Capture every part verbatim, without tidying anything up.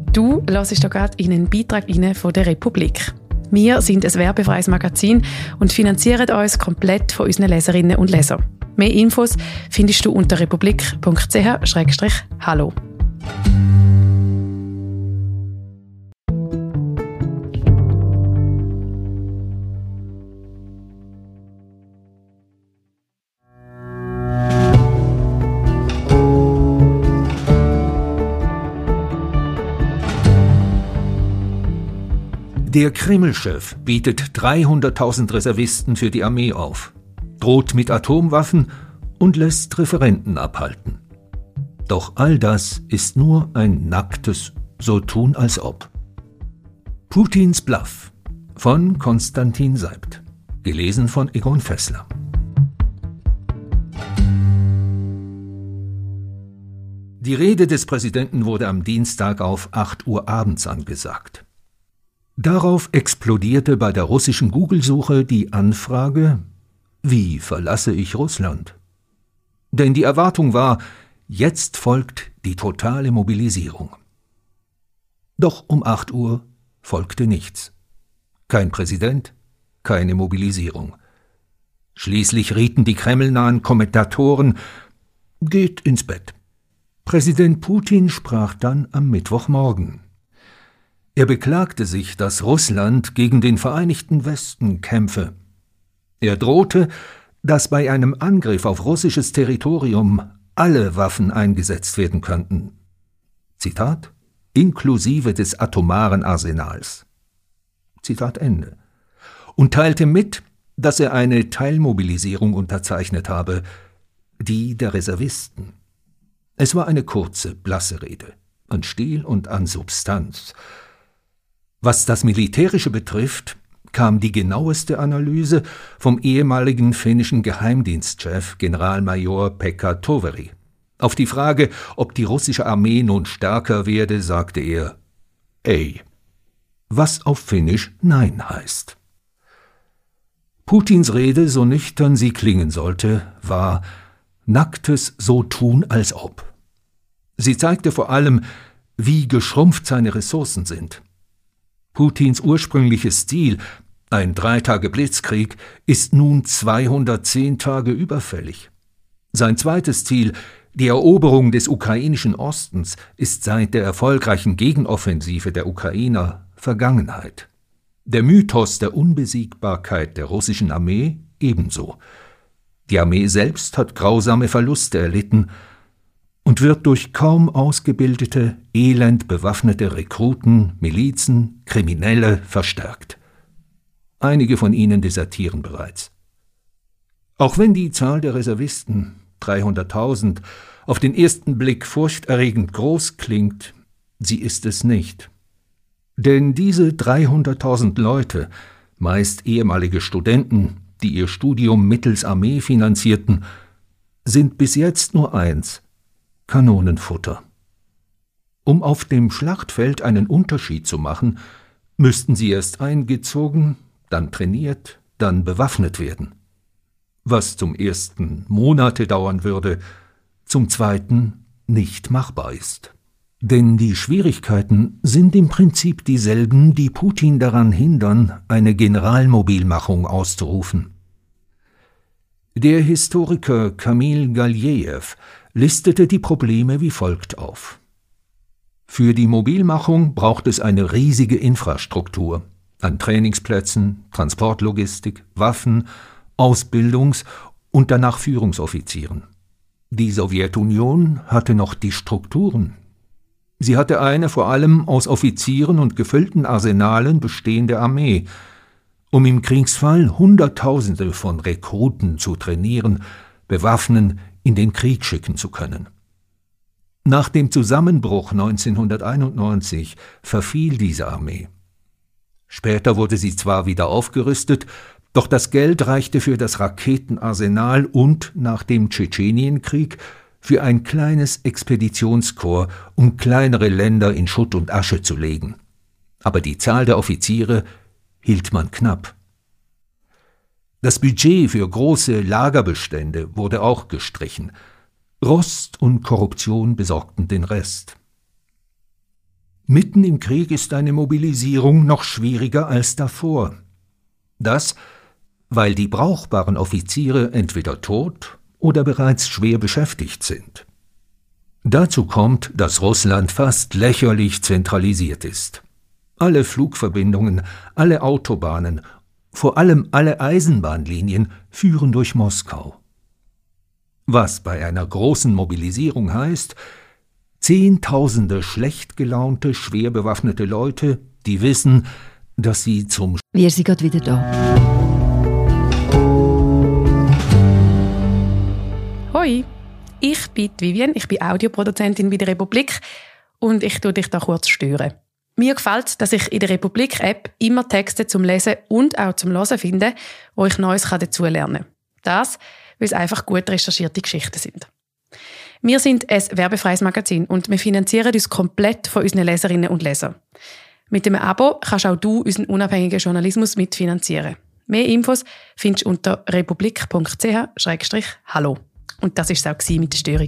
Du hörst hier gerade in einen Beitrag rein von der Republik. Wir sind ein werbefreies Magazin und finanzieren uns komplett von unseren Leserinnen und Lesern. Mehr Infos findest du unter republik punkt c h slash hallo. Der Kreml-Chef bietet dreihunderttausend Reservisten für die Armee auf, droht mit Atomwaffen und lässt Referenden abhalten. Doch all das ist nur ein nacktes So tun als ob. Putins Bluff von Konstantin Seibt, gelesen von Egon Fessler. Die Rede des Präsidenten wurde am Dienstag auf acht Uhr abends angesagt. Darauf explodierte bei der russischen Google-Suche die Anfrage: Wie verlasse ich Russland? Denn die Erwartung war, jetzt folgt die totale Mobilisierung. Doch um acht Uhr folgte nichts. Kein Präsident, keine Mobilisierung. Schließlich rieten die kremlnahen Kommentatoren: Geht ins Bett. Präsident Putin sprach dann am Mittwochmorgen. Er beklagte sich, dass Russland gegen den Vereinigten Westen kämpfe. Er drohte, dass bei einem Angriff auf russisches Territorium alle Waffen eingesetzt werden könnten. Zitat: inklusive des atomaren Arsenals. Zitat Ende. Und teilte mit, dass er eine Teilmobilisierung unterzeichnet habe, die der Reservisten. Es war eine kurze, blasse Rede, an Stil und an Substanz. Was das Militärische betrifft, kam die genaueste Analyse vom ehemaligen finnischen Geheimdienstchef Generalmajor Pekka Toveri. Auf die Frage, ob die russische Armee nun stärker werde, sagte er: Ei, was auf Finnisch Nein heißt. Putins Rede, so nüchtern sie klingen sollte, war nacktes So tun als ob. Sie zeigte vor allem, wie geschrumpft seine Ressourcen sind. Putins ursprüngliches Ziel, ein Drei-Tage-Blitzkrieg, ist nun zweihundertzehn Tage überfällig. Sein zweites Ziel, die Eroberung des ukrainischen Ostens, ist seit der erfolgreichen Gegenoffensive der Ukrainer Vergangenheit. Der Mythos der Unbesiegbarkeit der russischen Armee ebenso. Die Armee selbst hat grausame Verluste erlitten und wird durch kaum ausgebildete, elend bewaffnete Rekruten, Milizen, Kriminelle verstärkt. Einige von ihnen desertieren bereits. Auch wenn die Zahl der Reservisten, dreihunderttausend, auf den ersten Blick furchterregend groß klingt, sie ist es nicht. Denn diese dreihunderttausend Leute, meist ehemalige Studenten, die ihr Studium mittels Armee finanzierten, sind bis jetzt nur eins: Kanonenfutter. Um auf dem Schlachtfeld einen Unterschied zu machen, müssten sie erst eingezogen, dann trainiert, dann bewaffnet werden. Was zum ersten Monate dauern würde, zum zweiten nicht machbar ist. Denn die Schwierigkeiten sind im Prinzip dieselben, die Putin daran hindern, eine Generalmobilmachung auszurufen. Der Historiker Kamil Galjejew listete die Probleme wie folgt auf. Für die Mobilmachung braucht es eine riesige Infrastruktur an Trainingsplätzen, Transportlogistik, Waffen, Ausbildungs- und danach Führungsoffizieren. Die Sowjetunion hatte noch die Strukturen. Sie hatte eine vor allem aus Offizieren und gefüllten Arsenalen bestehende Armee, um im Kriegsfall Hunderttausende von Rekruten zu trainieren, bewaffnen, in den Krieg schicken zu können. Nach dem Zusammenbruch neunzehnhunderteinundneunzig verfiel diese Armee. Später wurde sie zwar wieder aufgerüstet, doch das Geld reichte für das Raketenarsenal und nach dem Tschetschenienkrieg für ein kleines Expeditionskorps, um kleinere Länder in Schutt und Asche zu legen. Aber die Zahl der Offiziere hielt man knapp. Das Budget für große Lagerbestände wurde auch gestrichen. Rost und Korruption besorgten den Rest. Mitten im Krieg ist eine Mobilisierung noch schwieriger als davor. Das, weil die brauchbaren Offiziere entweder tot oder bereits schwer beschäftigt sind. Dazu kommt, dass Russland fast lächerlich zentralisiert ist. Alle Flugverbindungen, alle Autobahnen, vor allem alle Eisenbahnlinien führen durch Moskau. Was bei einer großen Mobilisierung heißt, Zehntausende schlecht gelaunte, schwer bewaffnete Leute, die wissen, dass sie zum Wir sind gerade wieder da. Hoi, ich bin Vivian, ich bin Audioproduzentin bei der Republik und ich tue dich da kurz stören. Mir gefällt es, dass ich in der Republik-App immer Texte zum Lesen und auch zum Hören finde, wo ich Neues dazu lernen kann. Das, weil es einfach gut recherchierte Geschichten sind. Wir sind ein werbefreies Magazin und wir finanzieren uns komplett von unseren Leserinnen und Lesern. Mit dem Abo kannst auch du unseren unabhängigen Journalismus mitfinanzieren. Mehr Infos findest du unter republik punkt c h slash hallo. Und das war es auch mit der Störung.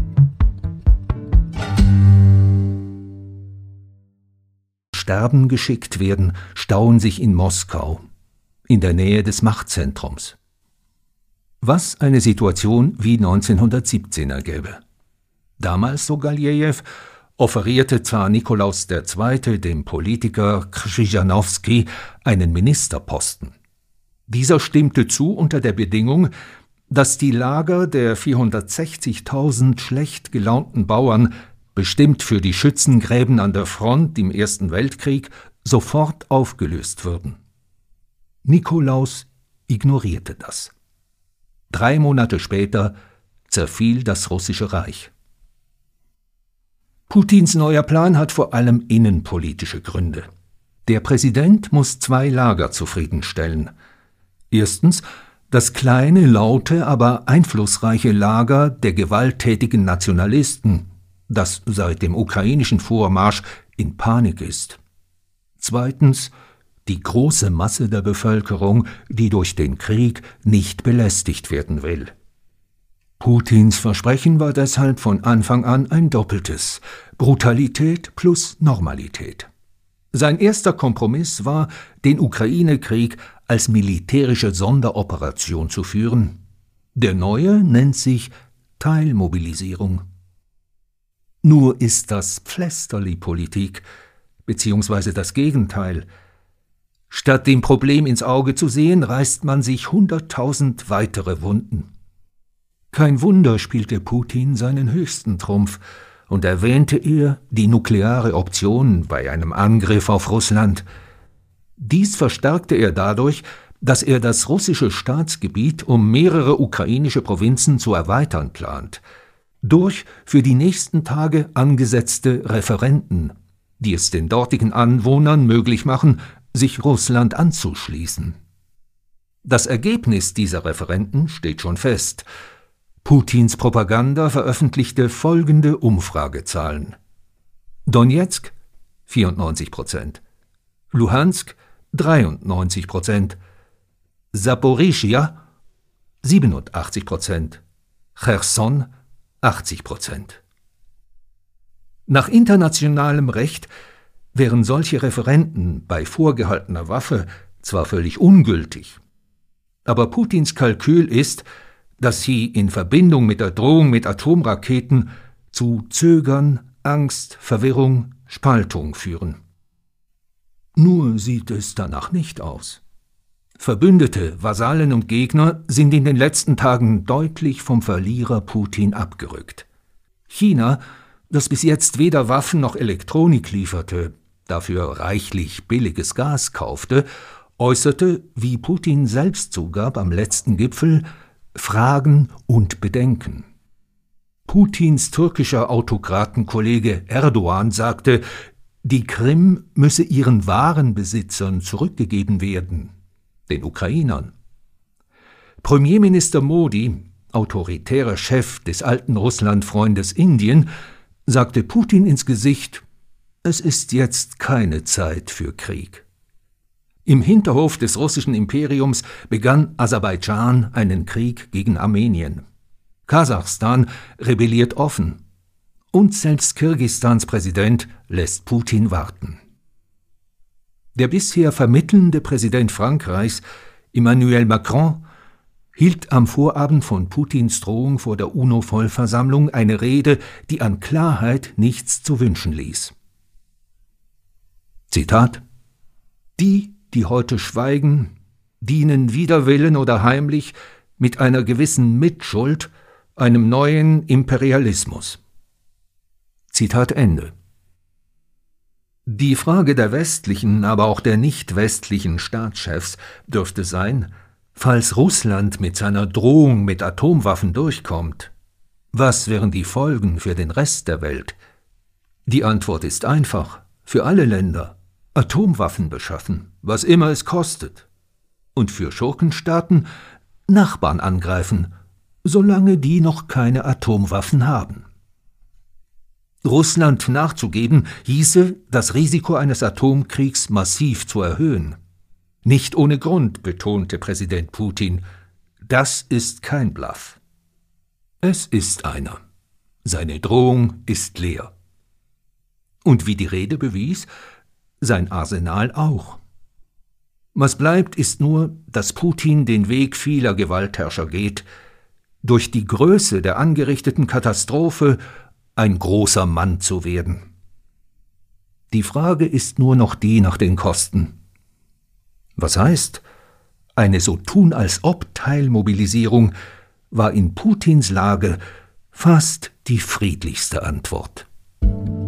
Sterben geschickt werden, stauen sich in Moskau, in der Nähe des Machtzentrums. Was eine Situation wie neunzehnhundertsiebzehn ergäbe. Damals, so Galjejew, offerierte Zar Nikolaus der Zweite dem Politiker Krzyżanowski einen Ministerposten. Dieser stimmte zu unter der Bedingung, dass die Lager der vierhundertsechzigtausend schlecht gelaunten Bauern, bestimmt für die Schützengräben an der Front im Ersten Weltkrieg, sofort aufgelöst würden. Nikolaus ignorierte das. Drei Monate später zerfiel das Russische Reich. Putins neuer Plan hat vor allem innenpolitische Gründe. Der Präsident muss zwei Lager zufriedenstellen. Erstens das kleine, laute, aber einflussreiche Lager der gewalttätigen Nationalisten, das seit dem ukrainischen Vormarsch in Panik ist. Zweitens die große Masse der Bevölkerung, die durch den Krieg nicht belästigt werden will. Putins Versprechen war deshalb von Anfang an ein doppeltes: Brutalität plus Normalität. Sein erster Kompromiss war, den Ukraine-Krieg als militärische Sonderoperation zu führen. Der neue nennt sich Teilmobilisierung. Nur ist das Pflästerli-Politik, beziehungsweise das Gegenteil. Statt dem Problem ins Auge zu sehen, reißt man sich hunderttausend weitere Wunden. Kein Wunder spielte Putin seinen höchsten Trumpf und erwähnte er die nukleare Option bei einem Angriff auf Russland. Dies verstärkte er dadurch, dass er das russische Staatsgebiet um mehrere ukrainische Provinzen zu erweitern plant, durch für die nächsten Tage angesetzte Referenden, die es den dortigen Anwohnern möglich machen, sich Russland anzuschließen. Das Ergebnis dieser Referenden steht schon fest. Putins Propaganda veröffentlichte folgende Umfragezahlen: Donezk vierundneunzig Prozent, Luhansk dreiundneunzig Prozent, Saporischschja siebenundachtzig Prozent, Cherson achtzig Prozent. Nach internationalem Recht wären solche Referenden bei vorgehaltener Waffe zwar völlig ungültig, aber Putins Kalkül ist, dass sie in Verbindung mit der Drohung mit Atomraketen zu Zögern, Angst, Verwirrung, Spaltung führen. Nur sieht es danach nicht aus. Verbündete, Vasallen und Gegner sind in den letzten Tagen deutlich vom Verlierer Putin abgerückt. China, das bis jetzt weder Waffen noch Elektronik lieferte, dafür reichlich billiges Gas kaufte, äußerte, wie Putin selbst zugab am letzten Gipfel, Fragen und Bedenken. Putins türkischer Autokratenkollege Erdogan sagte, die Krim müsse ihren wahren Besitzern zurückgegeben werden, den Ukrainern. Premierminister Modi, autoritärer Chef des alten Russlandfreundes Indien, sagte Putin ins Gesicht, es ist jetzt keine Zeit für Krieg. Im Hinterhof des russischen Imperiums begann Aserbaidschan einen Krieg gegen Armenien. Kasachstan rebelliert offen. Und selbst Kirgisistans Präsident lässt Putin warten. Der bisher vermittelnde Präsident Frankreichs, Emmanuel Macron, hielt am Vorabend von Putins Drohung vor der UNO-Vollversammlung eine Rede, die an Klarheit nichts zu wünschen ließ. Zitat: Die, die heute schweigen, dienen wider Willen oder heimlich mit einer gewissen Mitschuld einem neuen Imperialismus. Zitat Ende. Die Frage der westlichen, aber auch der nicht westlichen Staatschefs dürfte sein: Falls Russland mit seiner Drohung mit Atomwaffen durchkommt, was wären die Folgen für den Rest der Welt? Die Antwort ist einfach: Für alle Länder Atomwaffen beschaffen, was immer es kostet. Und für Schurkenstaaten Nachbarn angreifen, solange die noch keine Atomwaffen haben. Russland nachzugeben, hieße, das Risiko eines Atomkriegs massiv zu erhöhen. Nicht ohne Grund betonte Präsident Putin, das ist kein Bluff. Es ist einer. Seine Drohung ist leer. Und wie die Rede bewies, sein Arsenal auch. Was bleibt, ist nur, dass Putin den Weg vieler Gewaltherrscher geht, durch die Größe der angerichteten Katastrophe ein großer Mann zu werden. Die Frage ist nur noch die nach den Kosten. Was heißt, eine so tun als ob Teilmobilisierung war in Putins Lage fast die friedlichste Antwort.